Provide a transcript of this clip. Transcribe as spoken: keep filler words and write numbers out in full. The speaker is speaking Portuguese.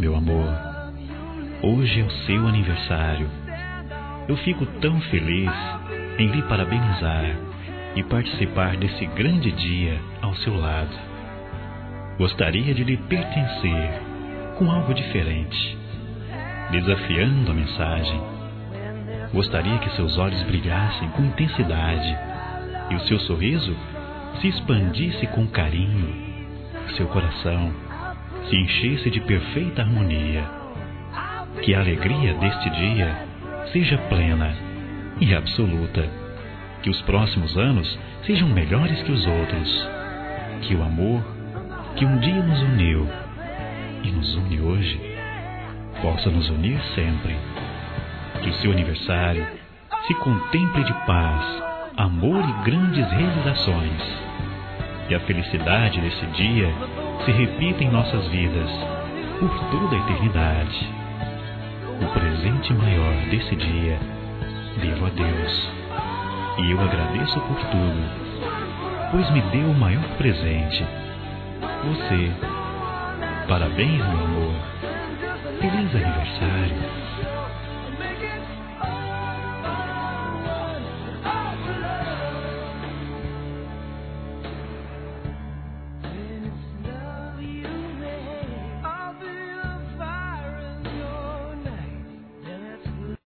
meu amor. Hoje é o seu aniversário. Eu fico tão feliz em lhe parabenizar e participar desse grande dia ao seu lado. Gostaria de lhe pertencer com algo diferente, desafiando a mensagem. Gostaria que seus olhos brilhassem com intensidade e o seu sorriso se expandisse com carinho, seu coração se enchesse de perfeita harmonia. Que a alegria deste dia seja plena e absoluta. Que os próximos anos sejam melhores que os outros. Que o amor que um dia nos uniu e nos une hoje possa nos unir sempre. Que o seu aniversário se contemple de paz, amor e grandes realizações. Que a felicidade desse dia se repita em nossas vidas por toda a eternidade. O presente maior desse dia devo a Deus, e eu agradeço por tudo, pois me deu o maior presente, você. Parabéns, meu amor. Feliz aniversário.